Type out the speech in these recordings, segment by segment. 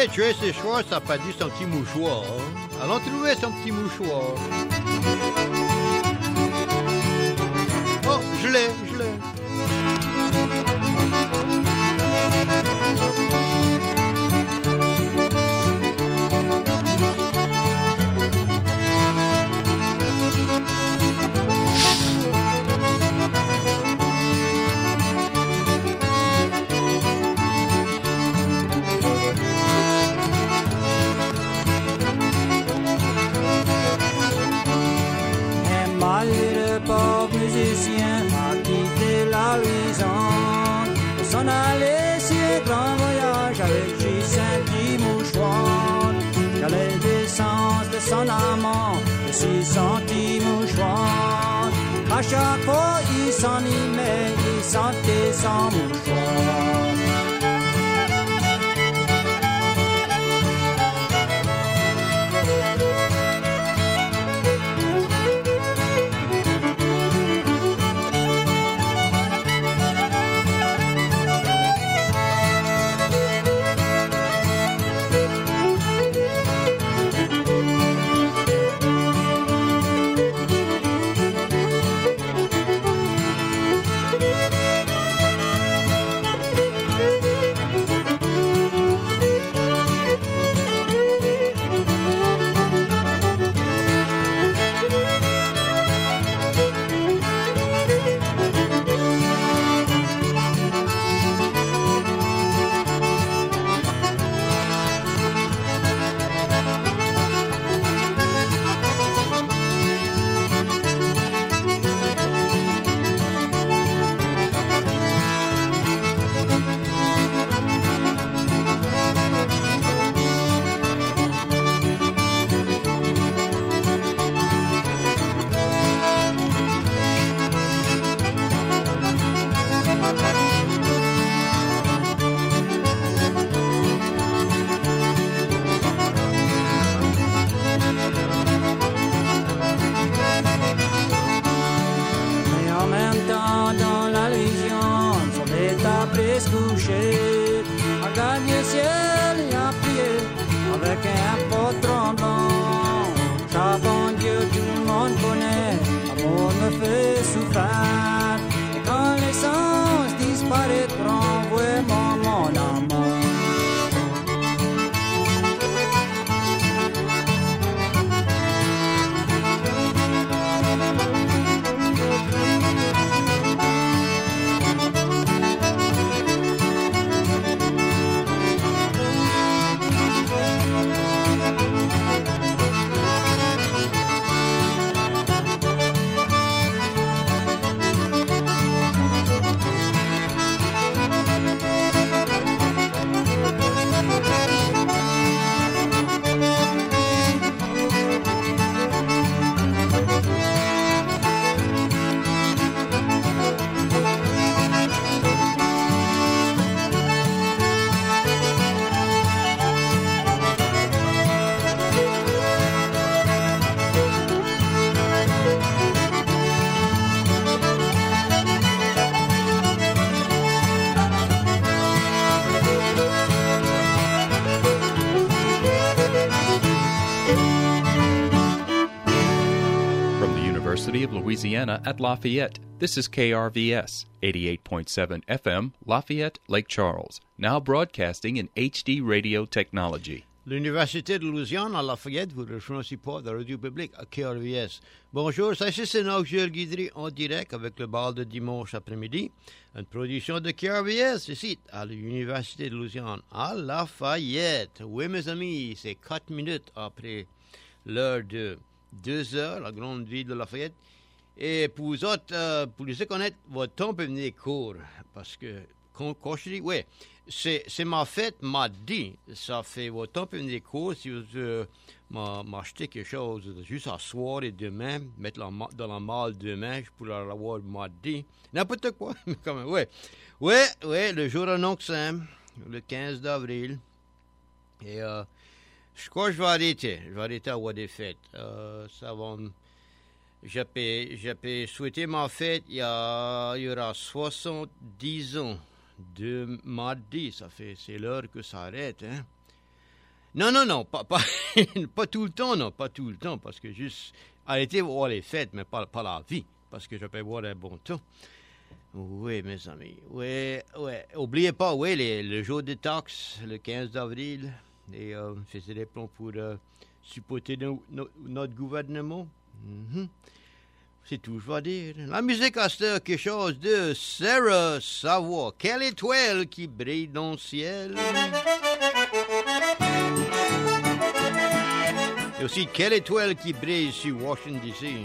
Hey, Tracy Schwartz a perdu son petit mouchoir. Allons trouver son petit mouchoir. Oh, je l'ai. S'en aller sur un grand voyage avec juste un petit mouchoir. Car l'essence de son amant, de 600 petits mouchoirs. À chaque fois il s'en y met, il sentait son mouchoir. Of Louisiana at Lafayette. This is KRVS, 88.7 FM, Lafayette, Lake Charles, now broadcasting in HD radio technology. L'Université de Louisiane à Lafayette vous rejoint aussi pour la radio publique à KRVS. Bonjour, ça c'est Noël Guidry en direct avec le bal de dimanche après-midi. Une production de KRVS ici à l'Université de Louisiane à Lafayette. Oui mes amis, c'est 4 minutes après l'heure de 2 heures, la grande ville de Lafayette. Et pour vous autres, pour les connaître, votre temps peut venir court. Parce que, quand je dis, oui, c'est ma fête mardi. Ça fait votre temps peut venir court si vous m'achetez quelque chose juste à soir et demain, mettre dans la malle demain, je pourrais l'avoir mardi. N'importe quoi, mais quand même, oui. Oui, le jour annoncé, le 15 d'avril. Et, je crois que je vais arrêter. Je vais arrêter à avoir des fêtes. Ça va. J'ai souhaité ma fête il y aura 70 ans de mardi. C'est l'heure que ça arrête. Hein? Non, pas tout le temps, non, pas tout le temps, parce que juste arrêter voir les fêtes, mais pas la vie, parce que je peux voir un bon temps. Oui, mes amis, oui. Oubliez pas, oui, le jour des taxes, le 15 d'avril, et faisait des plans pour supporter notre gouvernement. Mm-hmm. C'est tout, je vais dire. La musique a quelque chose de Sarah Savoie. Quelle étoile qui brille dans le ciel. Et aussi, quelle étoile qui brille sur Washington, D.C.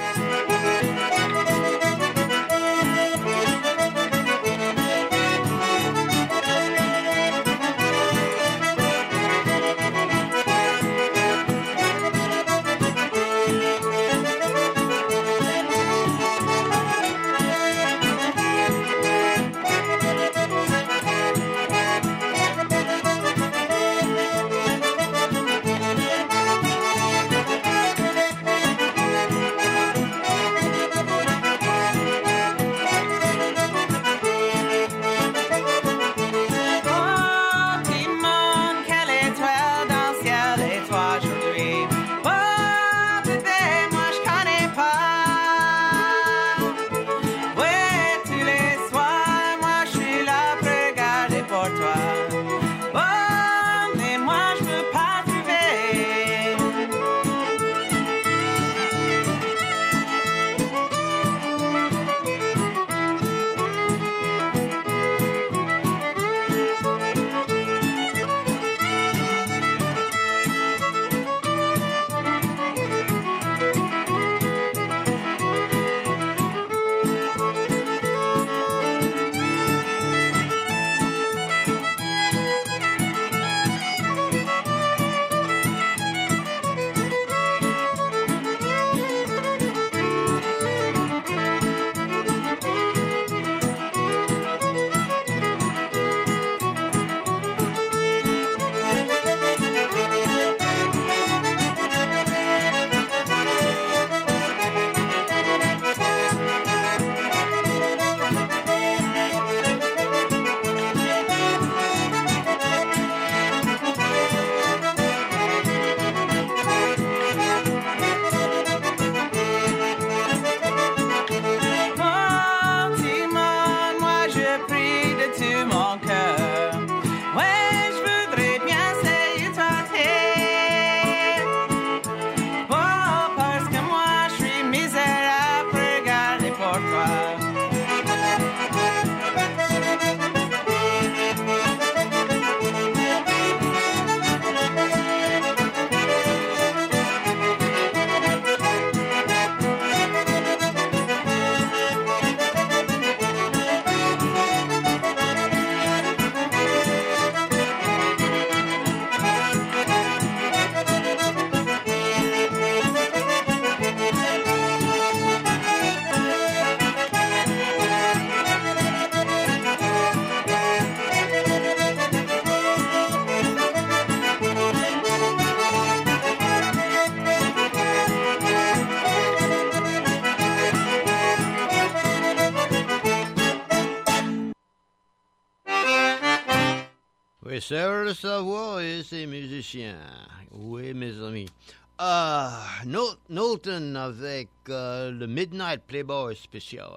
Oui, Sarah Savoie et ses musiciens. Oui, mes amis. Knowlton avec le Midnight Playboy spécial.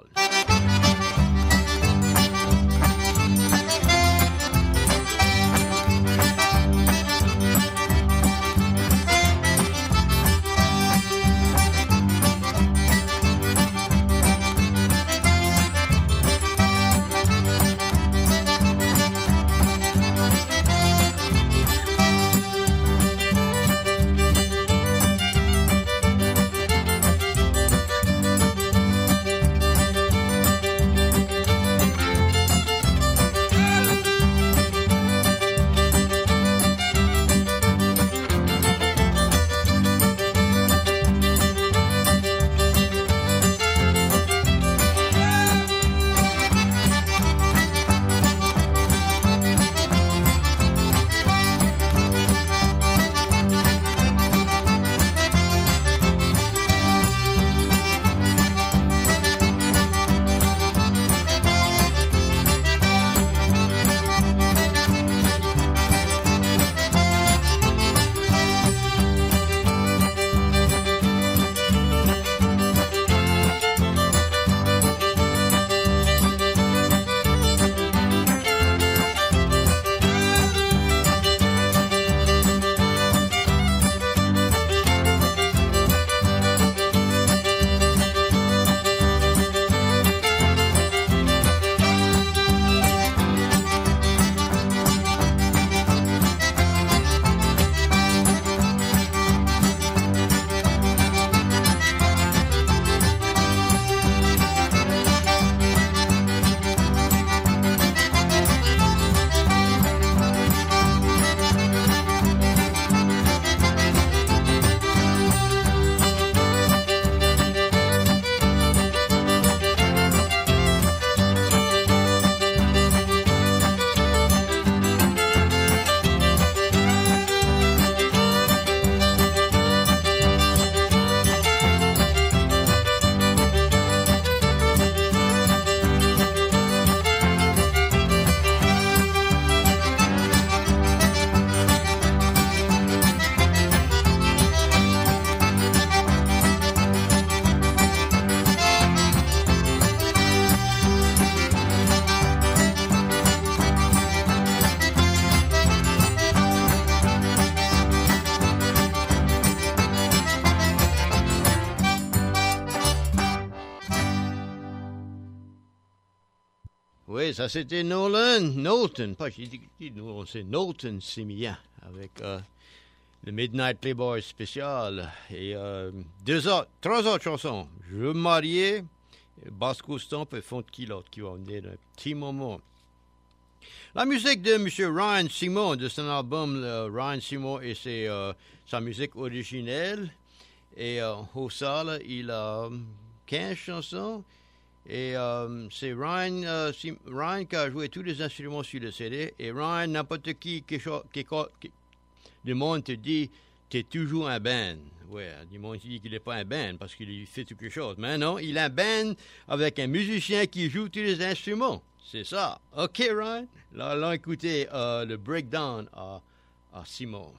Oui, ça c'était Knowlton, pas j'ai dit nous, c'est Knowlton Simien avec le Midnight Playboy spécial et 3 autres chansons. Je veux me marier, Bosco Stomp et Fond de Kilotte qui vont venir d'un petit moment. La musique de M. Ryan Simon, de son album Ryan Simon et sa musique originelle. Et au salle, il a 15 chansons. Et c'est Ryan qui a joué tous les instruments sur le CD. Et Ryan, n'importe qui le monde te dit, t'es toujours un band. Ouais, du monde dit qu'il n'est pas un band parce qu'il fait quelque chose. Mais non, il est un band avec un musicien qui joue tous les instruments. C'est ça. OK, Ryan? Là, allons écouter le breakdown à Simon.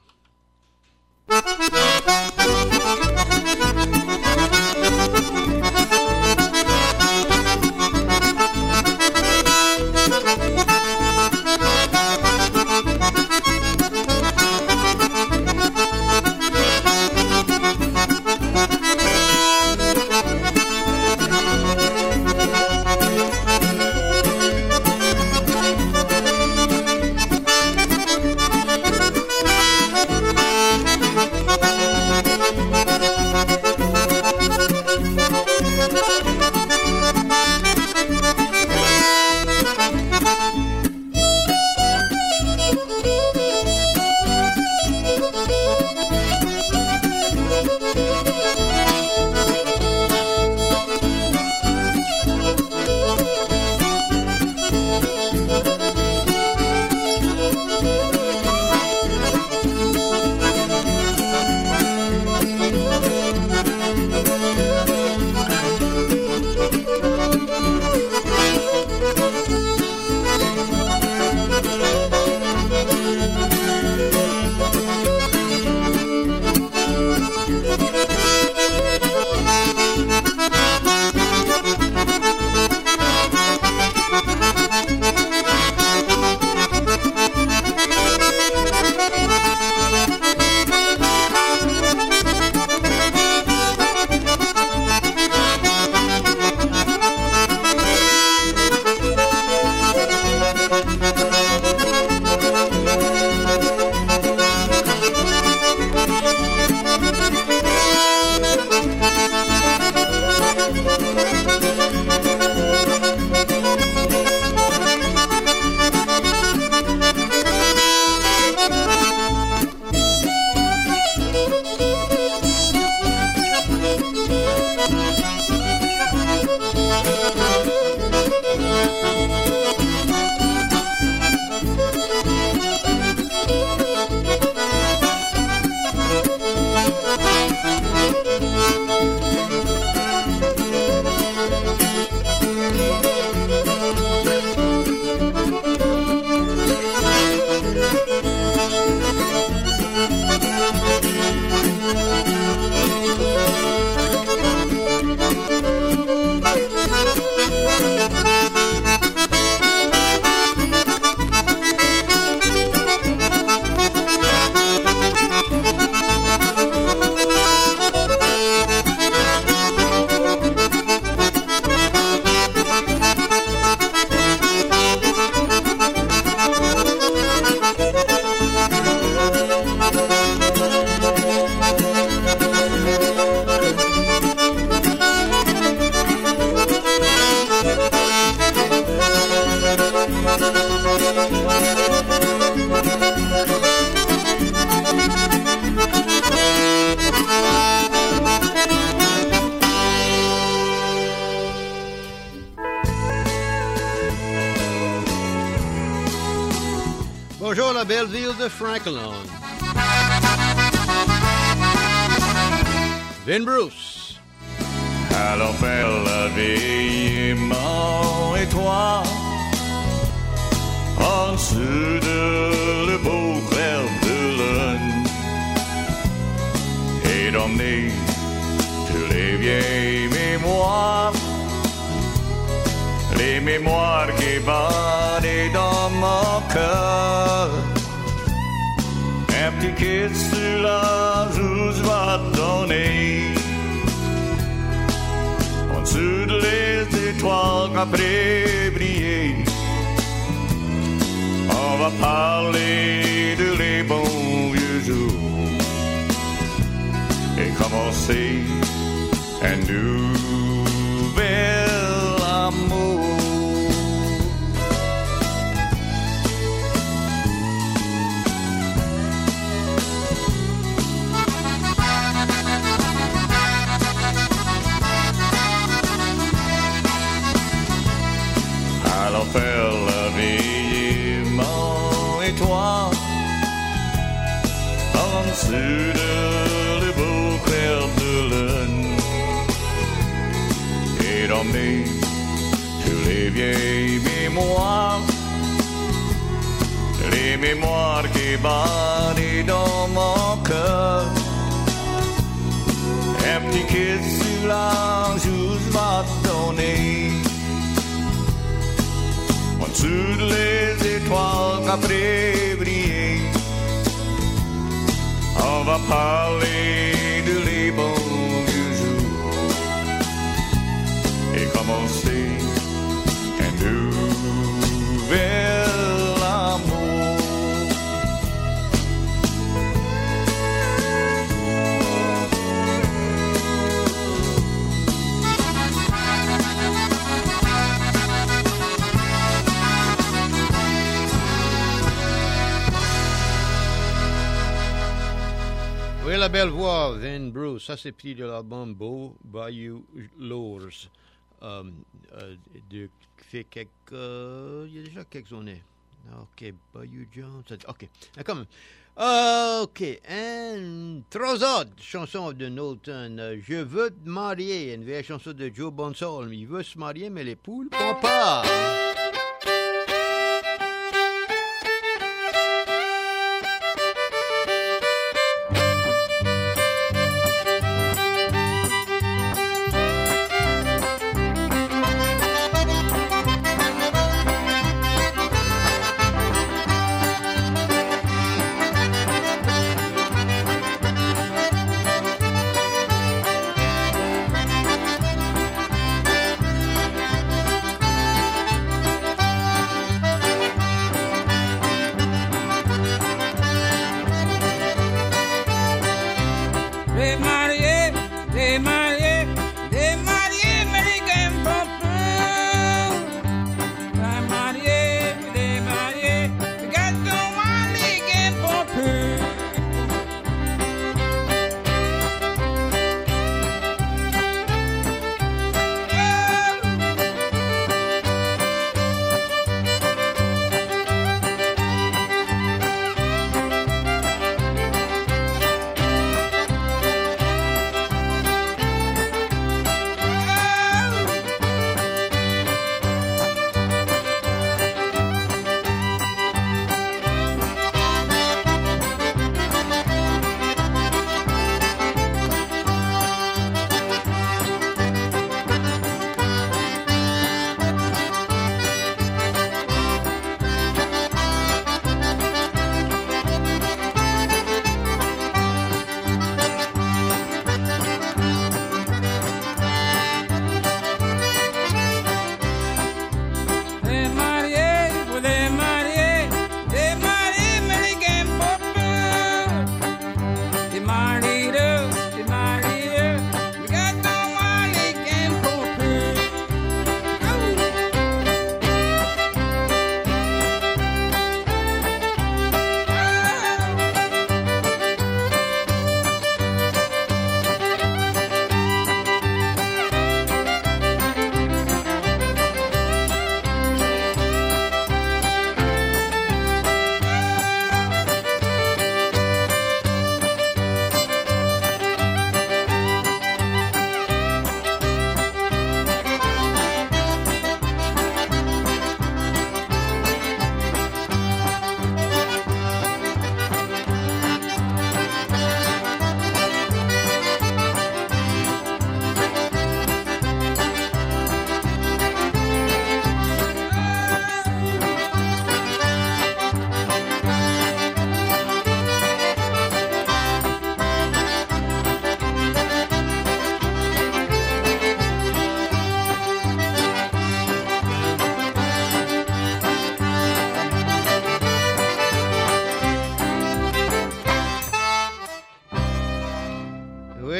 Bonjour la belle ville de Franklin. Vin Bruce. Alors faire la vie, mon et toi, en dessous de le beau clair de lune, et d'emmener tous les vieilles mémoires, les mémoires qui battent dans mon cœur. Un petit kiss sur la joue va donner, en dessous de les étoiles après briller, On va parler de les bons vieux jours et commencer un nouvel amour. Allons faire la vie, maman et toi, en dessous de le beau clair de lune, et d'emmener tous les vieilles mémoires, les mémoires qui battent dans mon cœur. Un petit kiss sur la joue va donner. Sous les étoiles qu'après briller, on va parler de les bons vieux jours et commencer un nouvel amour. Oui, la belle voix, Van Bruce. Ça, c'est pris de l'album Beau Bayou Lours. Fait quelques... il y a déjà quelques années. OK, Bayou Jones. OK, quand même. OK, une trois autres chansons de Knowlton. Je veux te marier, une vieille chanson de Joe Bonsall. Il veut se marier, mais les poules ne font pas.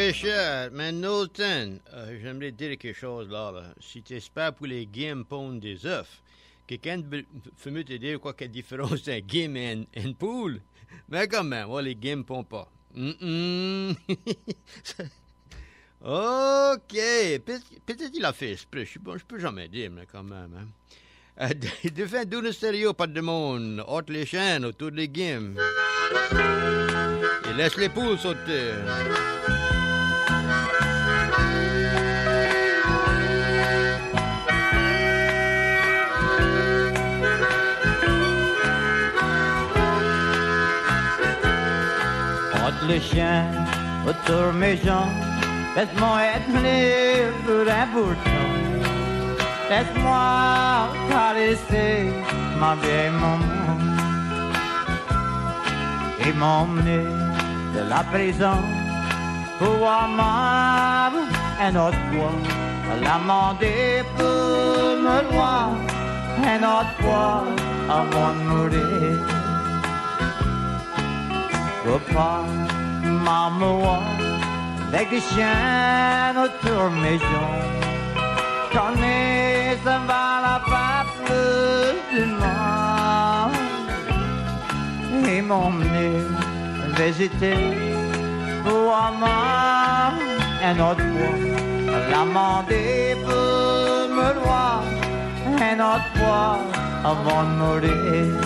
très cher, mais Nolton, j'aimerais dire quelque chose là. Si tu espères pour les games pondent des œufs, quelqu'un peut me te dire quoi quelle différence entre un game et une poule? Mais quand même, les games pondent pas. OK. Peut-être il a fait exprès. Je peux jamais dire, mais quand même. Hein. De faire d'une stéréo, pas de monde. Hôte les chaînes autour des games. Et laisse les poules sauter. Hôte les chiens autour mes jambes. Laisse-moi être libre un bout de temps. Laisse-moi caresser ma vieille maman et m'emmener de la prison pour avoir un autre fois, l'amender pour me loin, un autre fois avant de mourir. Papa, maman, avec des chiens autour mes jambes. Connais ça va la pas plus de moi. Et m'emmener visiter pour avoir un autre fois. L'amender pour me loin, un autre fois avant de mourir.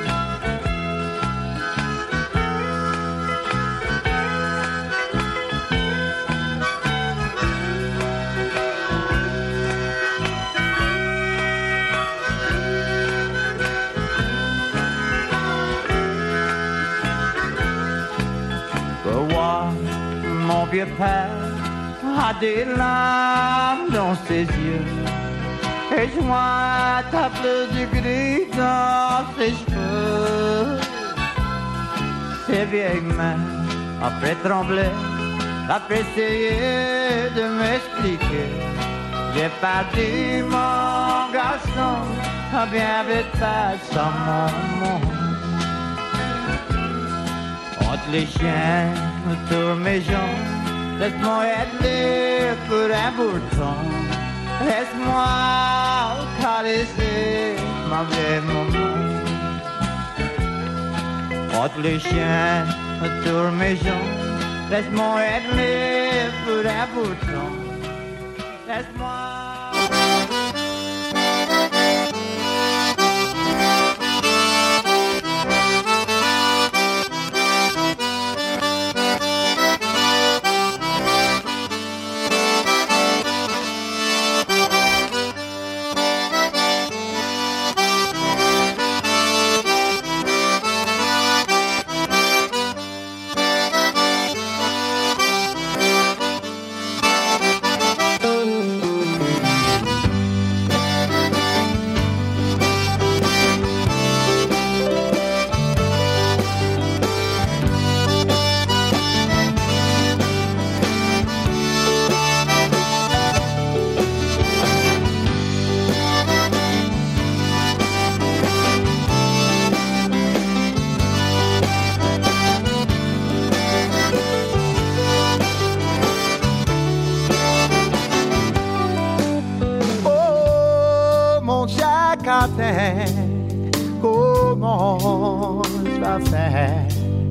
Mon vieux père a des larmes dans ses yeux et je vois ta fleur du gris dans ses cheveux. Ses vieilles mains, après trembler, après essayer de m'expliquer. J'ai perdu mon garçon, bien vite pas sans maman. Entre les chiens autour mes jambes, laisse-moi être libre pour un bout de temps. Laisse-moi caresser ma vieille maman. Entre les chiens autour mes jambes, laisse-moi être libre pour un bout de temps. Laisse-moi. Comment je vais faire?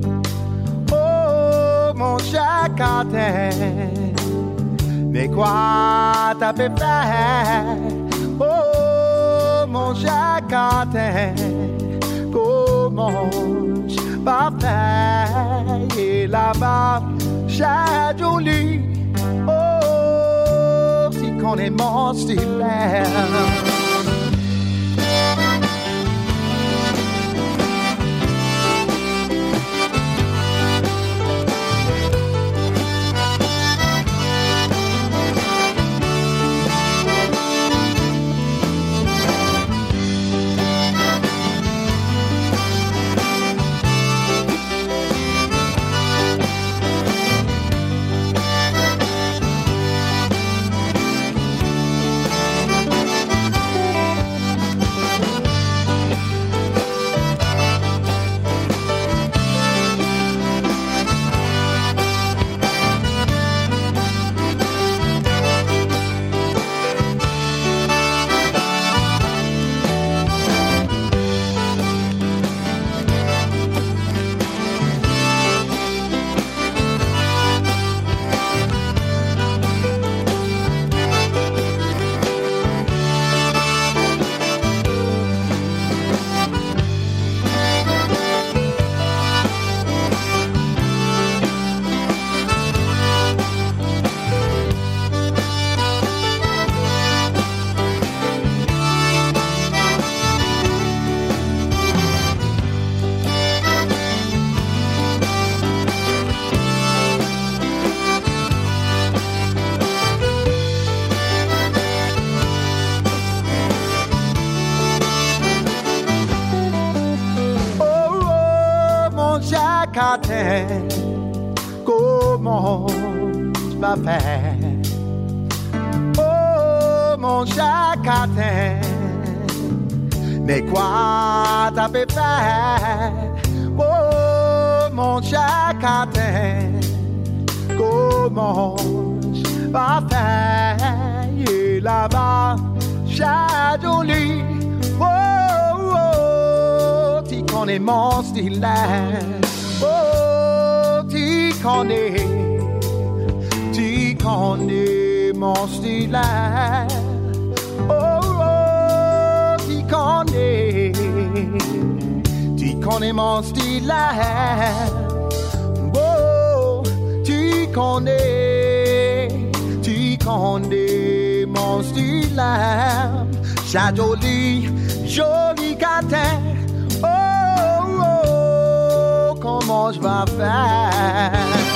Oh mon chacatin, mais quoi t'as fait faire? Oh mon chacatin, comment je vais faire? Et là-bas, j'ai joli, oh si qu'on est mon style. Chacatin, comment tu vas faire? Oh, mon Chacatin, mais quoi t'as fait faire? Oh, mon Chacatin, comment tu vas faire? Et là-bas, Chadoli, oh, oh, tu connais mon style là. Oh, tu connais mon style là. Oh, oh, tu connais mon style là. Oh, tu connais mon style là. Joli, joli catin. Oh, oh, oh, comment je vais faire?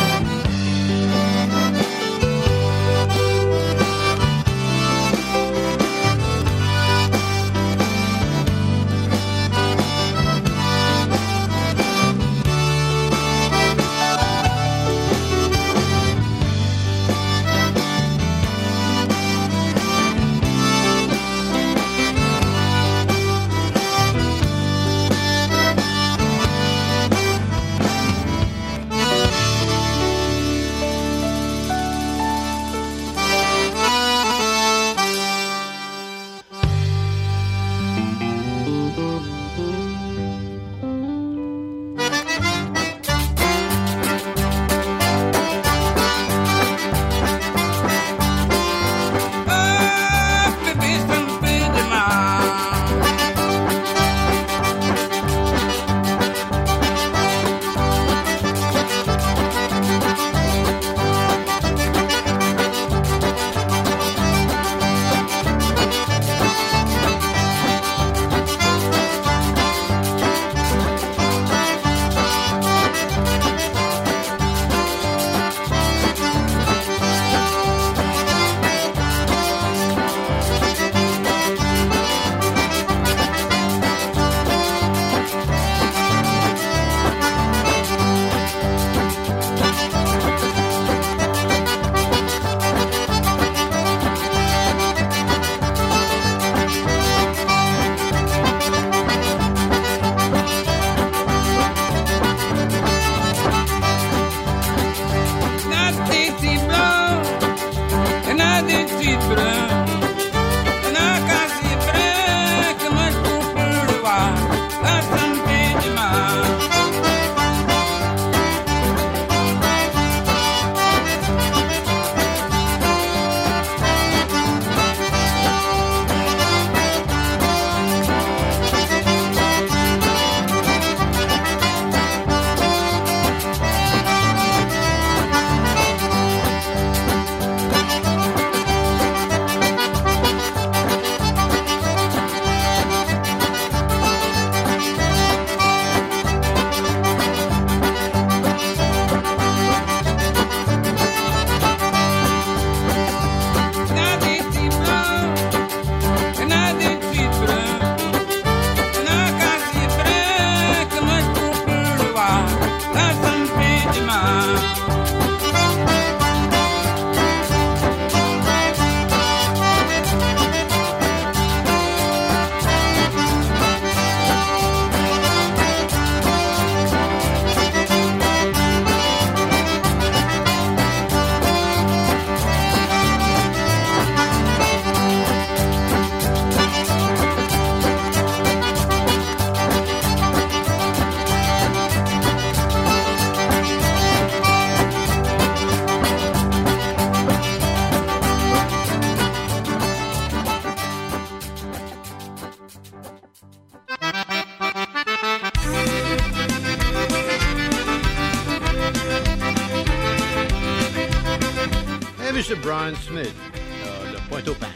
Mr. Brian Smith de Pointe-au-Pin.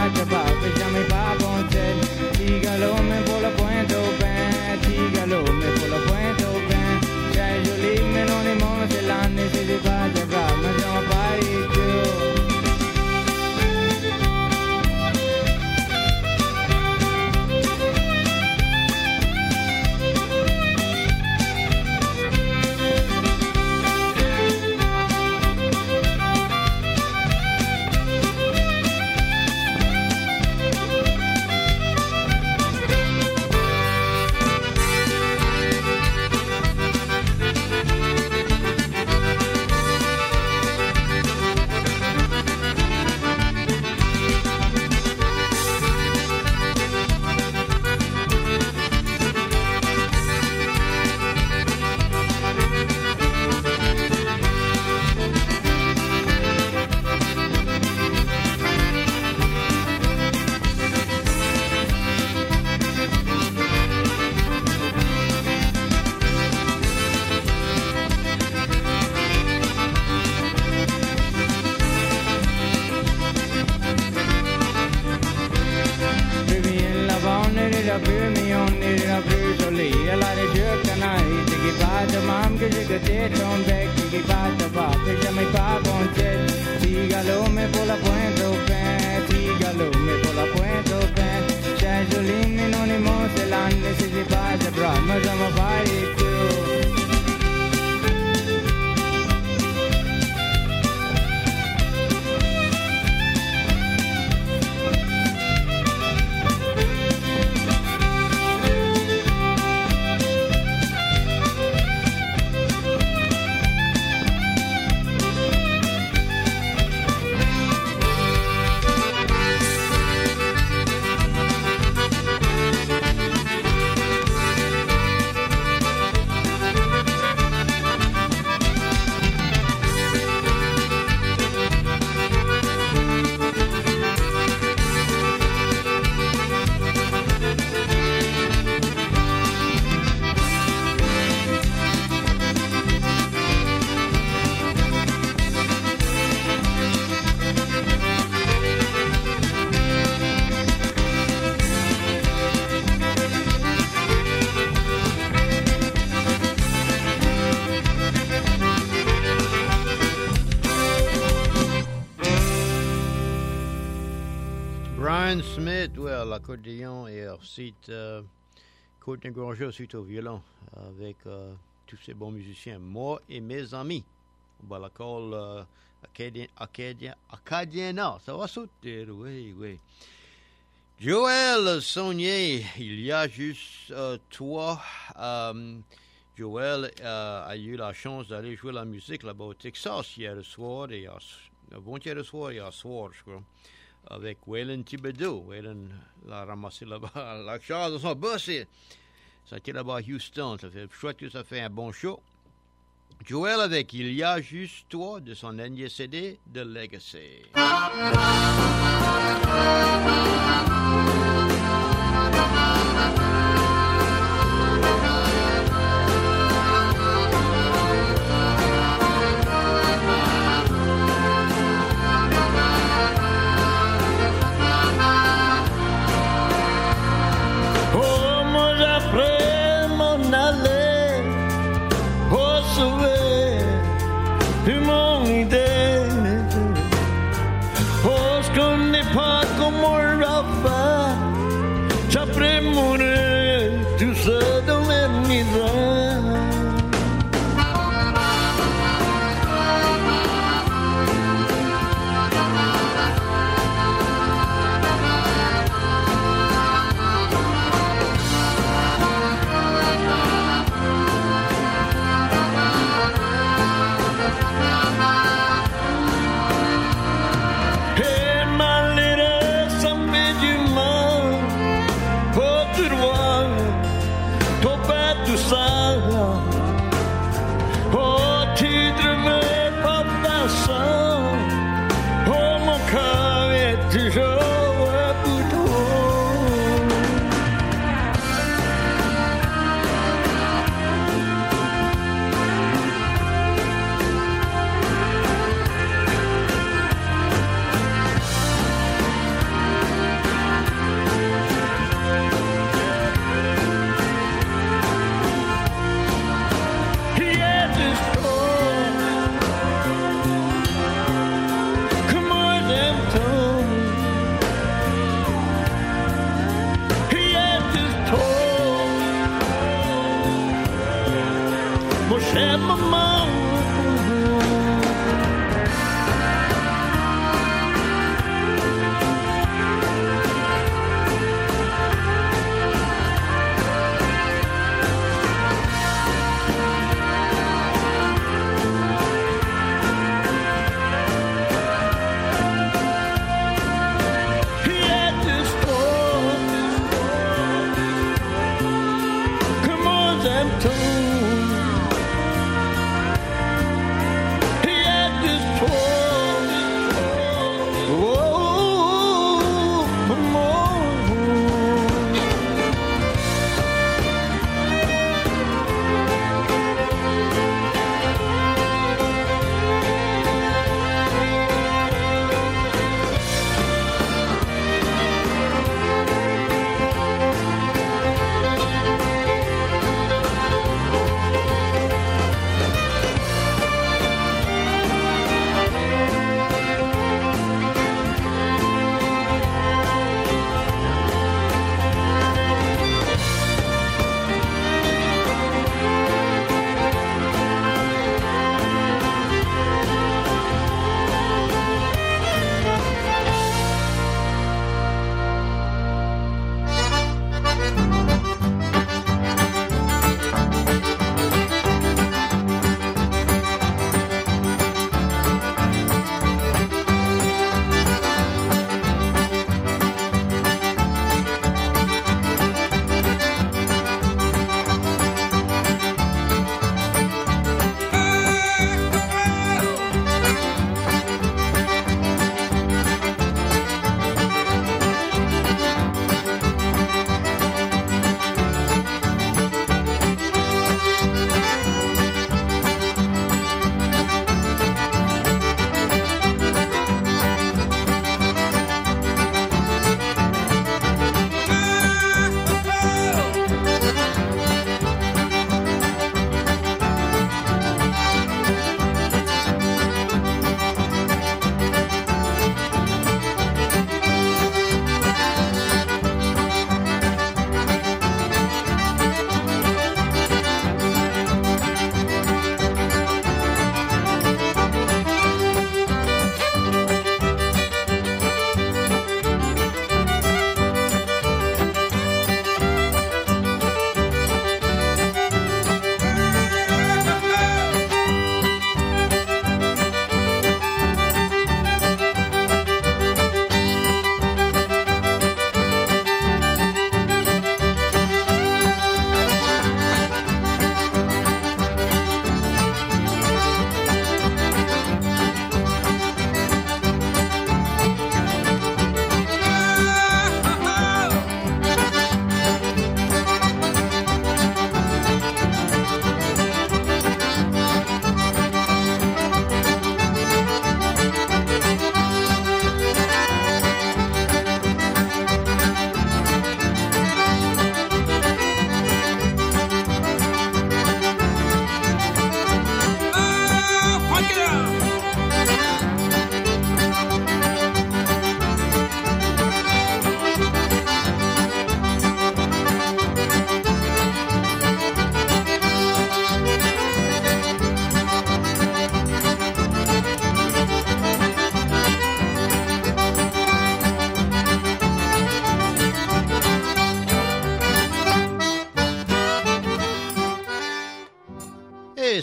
pata papa, jamais pas bon tel. Tigalo me pour la pointe au pain, tigalo me pour la pointe au pain. C'è joli me non è mo se l'anni si di pata papa, ma siamo pari più. Smith, ouais, à l'accordéon et ensuite Courtney Granger ensuite au violon avec tous ces bons musiciens, moi et mes amis. On va la call Acadiana, ça va sauter, oui. Joël Saunier, il y a juste toi. Joël a eu la chance d'aller jouer la musique là-bas au Texas hier soir et avant-hier soir et hier soir, je crois. Avec Waylon Thibodeau. Waylon l'a ramassé là-bas, la charge de son bus. Ça a été là-bas à Houston. Ça fait chouette que ça fait un bon show. Joël avec Il y a juste toi de son dernier CD de Legacy. Hey, my little, some bit you more.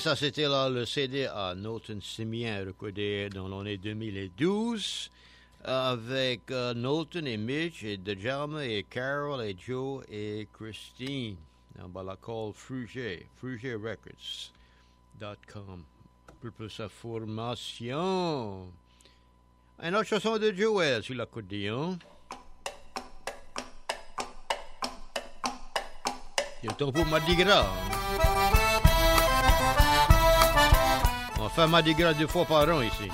ça c'était là le CD à Norton Simien recordé dans l'année 2012 avec Norton et Mitch et Djalma et Carol et Joe et Christine. On va la call Fruger Records.com pour sa formation. Une autre chanson de Joel sur l'accordéon. Il est temps pour Mardi Gras. On fait Mardi Gras 2 fois par an ici.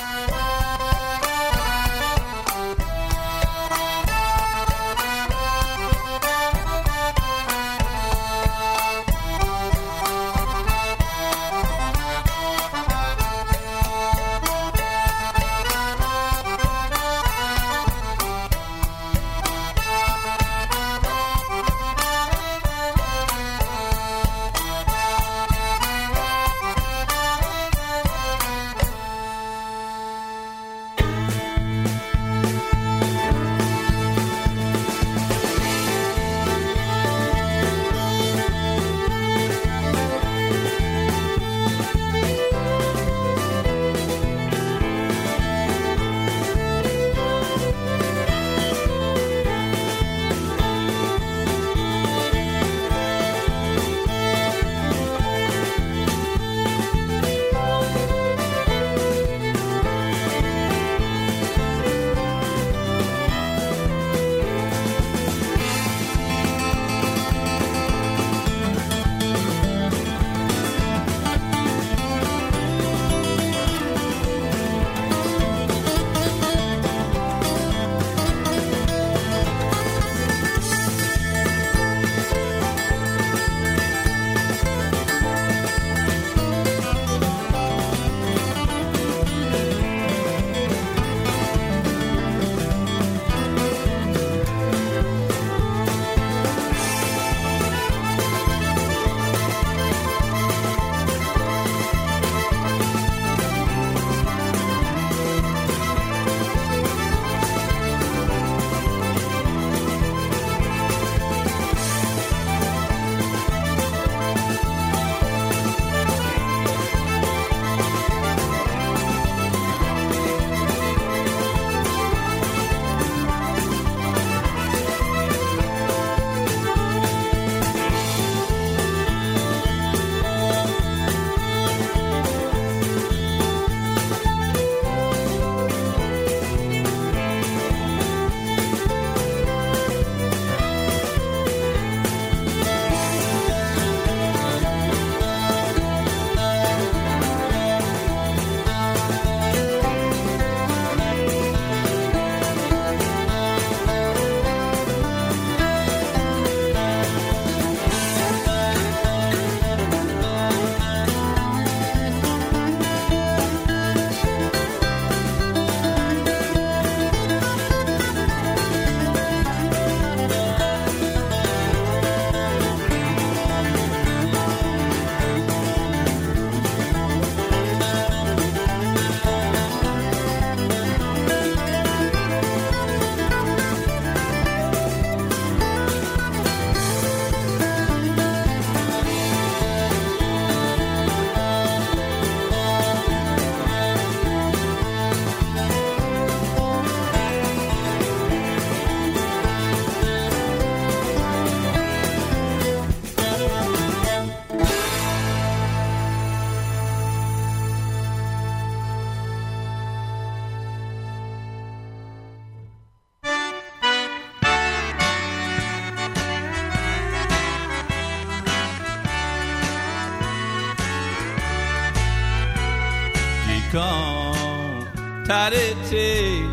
Contrariété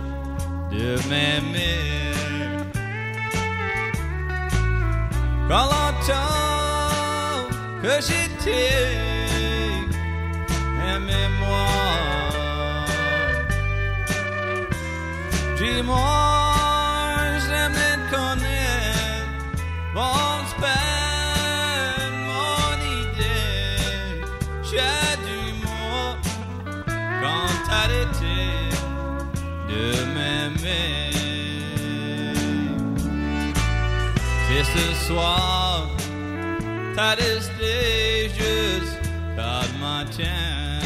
de m'aimer. Quand longtemps que j'étais aimez-moi, dis-moi, j'aime te connaître, bon peine, mon idée, j'ai du mot quand t'arrêter de m'aimer. C'est ce soir, t'as resté juste garde ma tienne.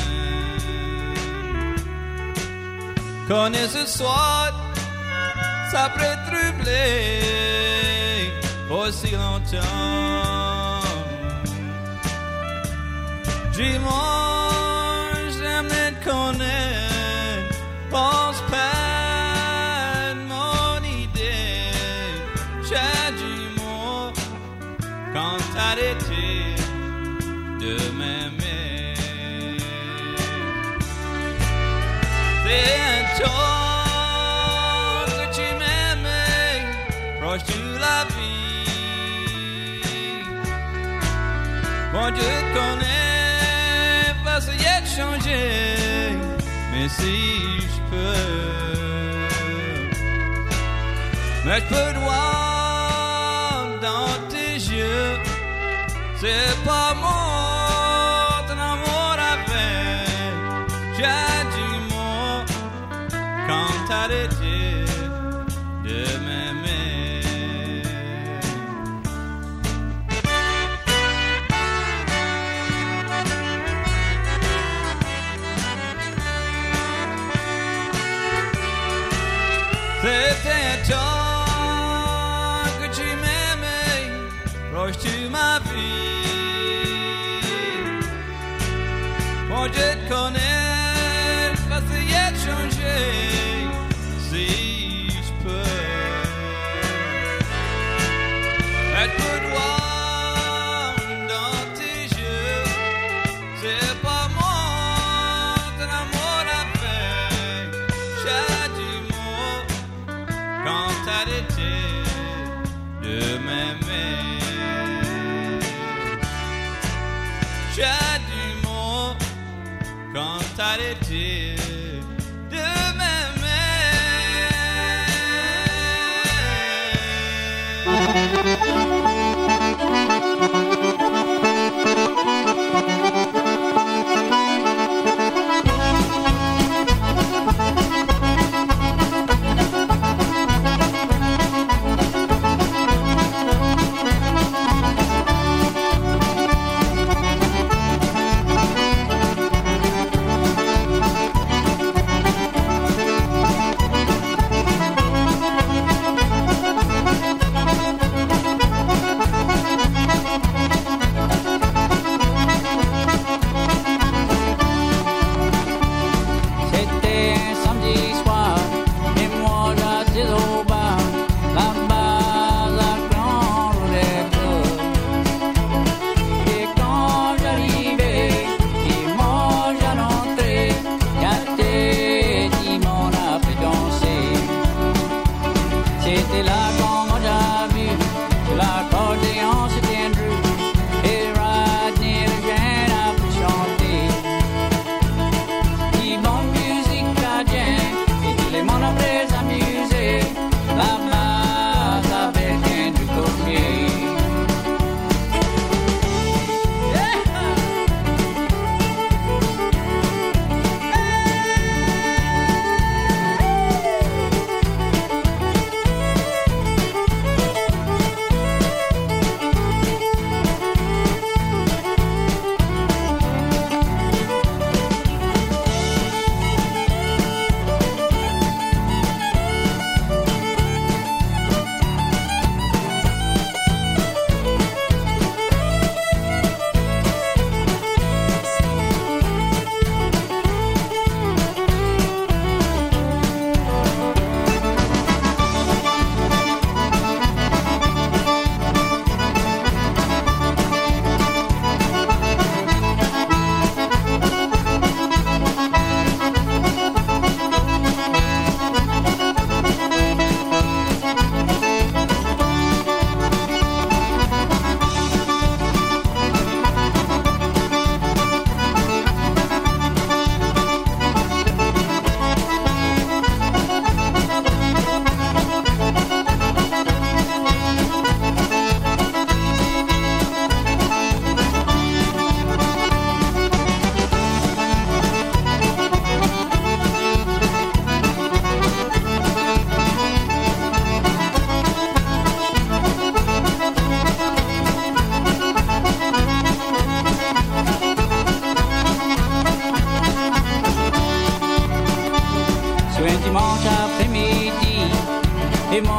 Connais ce soir, ça peut troubler aussi longtemps. Dimanche, j'aime te connaître, pense pas mon idée. J'ai du mot quand t'arrêter de m'aimer. C'est un temps que tu m'aimais, proche de la vie. Bon, je te connais, parce qu'il y a changé, mais si je peux, mais je peux voir dans tes yeux, c'est pas mon ton amour avec. J'ai du mot quand t'arrêter de m'aimer. C'était un temps que tu m'aimais, proche de ma vie. Bon, je te connais, parce qu'il y a changé, si je peux. Mais je peux te voir dans tes yeux, c'est pas moi ton amour avec. J'ai du mot quand t'arrêter de m'aimer. J'ai du mot quand t'arrêter de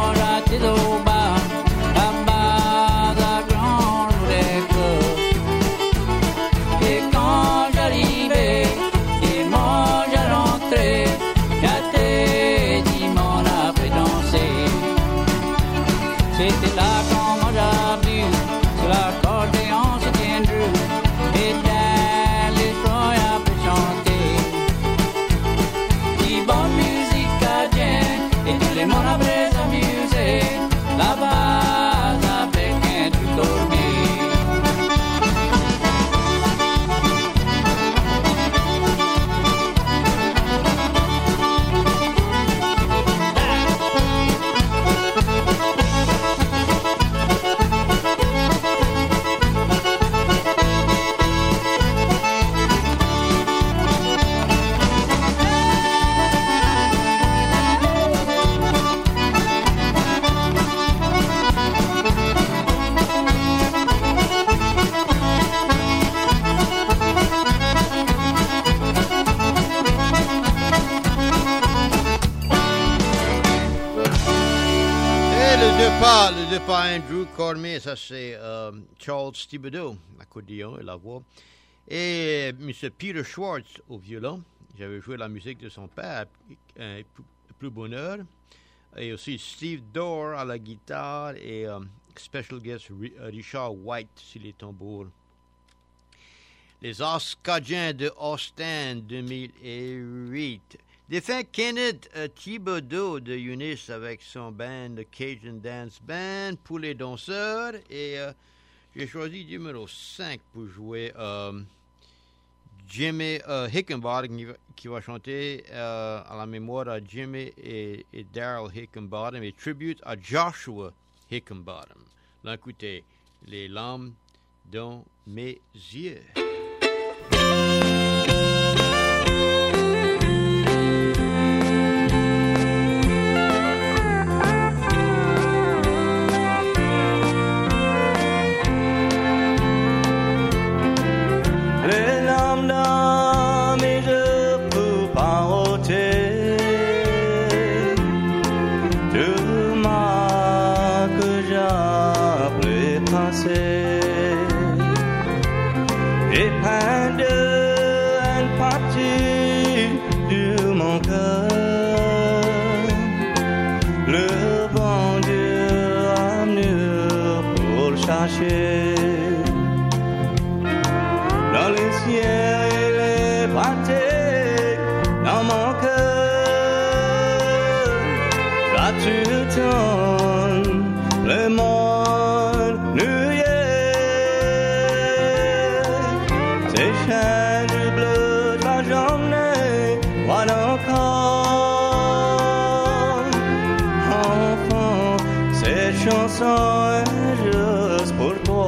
mange à tes au bas, là-bas à Grand Rouleco. Et quand j'arrivais, dimanche à rentrer, gâté dimanche après danser. C'était là qu'on mange à bu, sur l'accordéon c'était Andrew, et dans les froids après chanter. Dis bonne musique à Jen, et tous les mondes après s'amuser, là-bas avec un truc dormi. Le départ Andrew Cormier, ça c'est Charles Thibodeau, l'accordéon et la voix. Et M. Peter Schwartz au violon. J'avais joué la musique de son père, plus bonheur. Et aussi Steve Dorr à la guitare et special guest Richard White sur les tambours. Les Oscadiens de Austin 2008. Défunt Kenneth Thibodeau de Eunice avec son band The Cajun Dance Band pour les danseurs. Et j'ai choisi numéro 5 pour jouer Jimmy Hickenbottom qui va chanter à la mémoire à Jimmy et Daryl Hickenbottom et tribute à Joshua Hickenbottom. Là, écoutez, les larmes dans mes yeux. Dans les ciels et les pratiques, dans mon cœur, là tu tournes le monde nuet. Ces chaînes du bleu de la journée, moi encore, enfant, cette chanson est juste pour toi.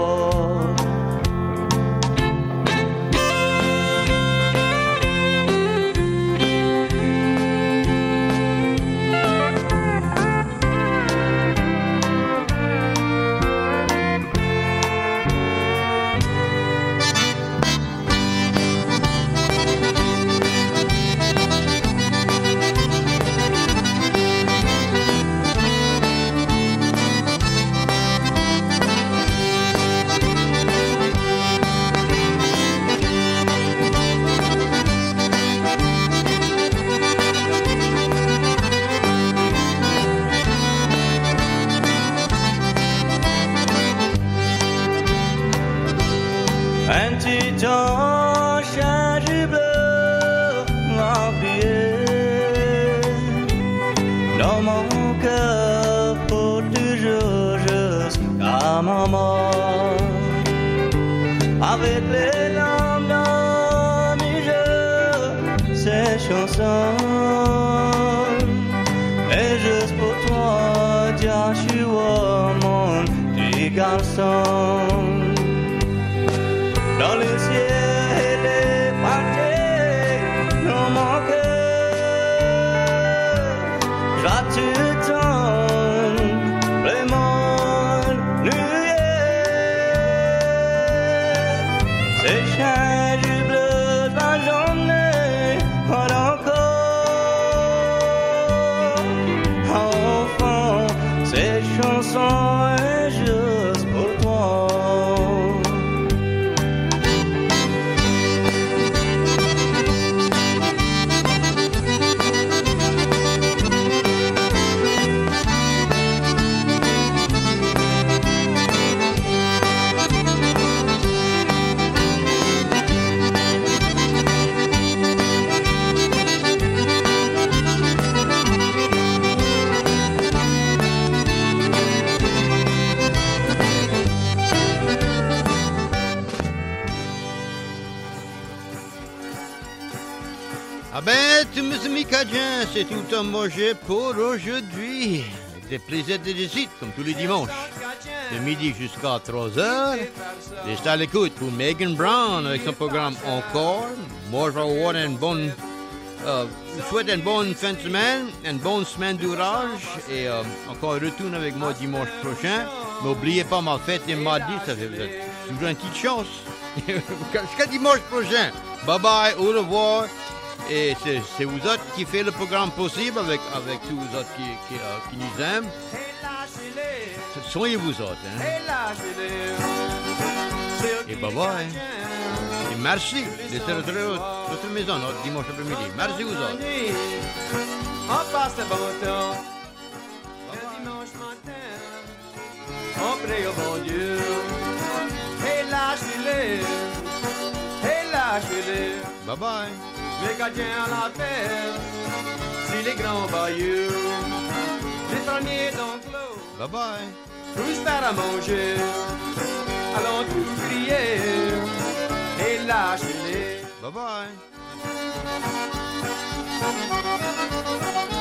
Un petit ange du bleu rempli dans mon cœur pour toujours jusqu'à ma mort. Avec les larmes dans mes yeux, ces chansons et juste pour toi, Joshua, mon petit garçon. Dans les ciels et les pratiques, dans mon cœur, tu tournes le monde nuet. Ces chaînes du bleu de la journée, encore, enfant, Cette chanson est juste pour toi. Ah ben, tous mes amis cajun, c'est tout un manger pour aujourd'hui. Avec des plaisirs de visite, comme tous les dimanches. De midi jusqu'à 3h. Restez à l'écoute pour Megan Brown avec son programme Encore. Moi, je vais avoir une bonne... je souhaite une bonne fin de semaine, une bonne semaine d'ouvrage. Et encore retourne avec moi dimanche prochain. N'oubliez pas ma fête et mardi, ça fait toujours une petite chance. Jusqu'à dimanche prochain. Bye bye, au revoir. Et c'est vous autres qui faites le programme possible avec tous vous autres qui nous aiment. Soyez vous autres. Hein? Et bye bye. Et merci d'être retrouvé à votre maison dimanche après-midi. Merci vous autres. On passe le bon temps. Le dimanche matin, on prie au bon Dieu. Et lâchez-les. Et lâchez-les. Bye bye. Les gardiens à la terre, si les grands bayous, les fermiers d'enclos, Bye bye. tous faire à manger, allons tous crier et lâcher-les. Bye bye.